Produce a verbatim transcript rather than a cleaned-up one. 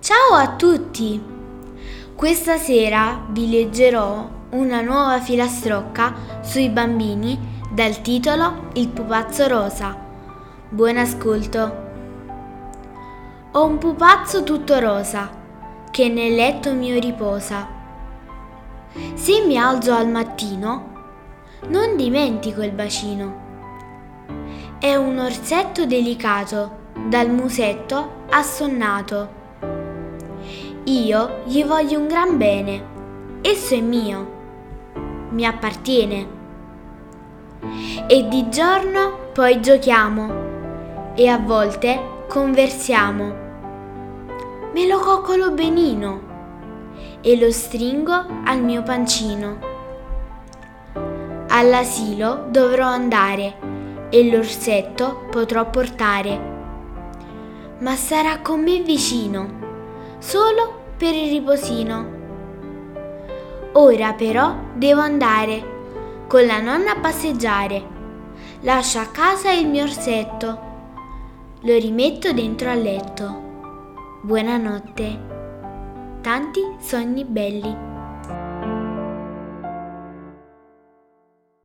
Ciao a tutti! Questa sera vi leggerò una nuova filastrocca sui bambini dal titolo Il pupazzo rosa. Buon ascolto! Ho un pupazzo tutto rosa che nel letto mio riposa. Se mi alzo al mattino non dimentico il bacino. È un orsetto delicato dal musetto assonnato. Io gli voglio un gran bene, esso è mio, mi appartiene. E di giorno poi giochiamo e a volte conversiamo. Me lo coccolo benino e lo stringo al mio pancino. All'asilo dovrò andare e l'orsetto potrò portare, ma sarà con me vicino solo per il riposino. Ora però devo andare con la nonna a passeggiare. Lascio a casa il mio orsetto, lo rimetto dentro al letto. Buonanotte, tanti sogni belli.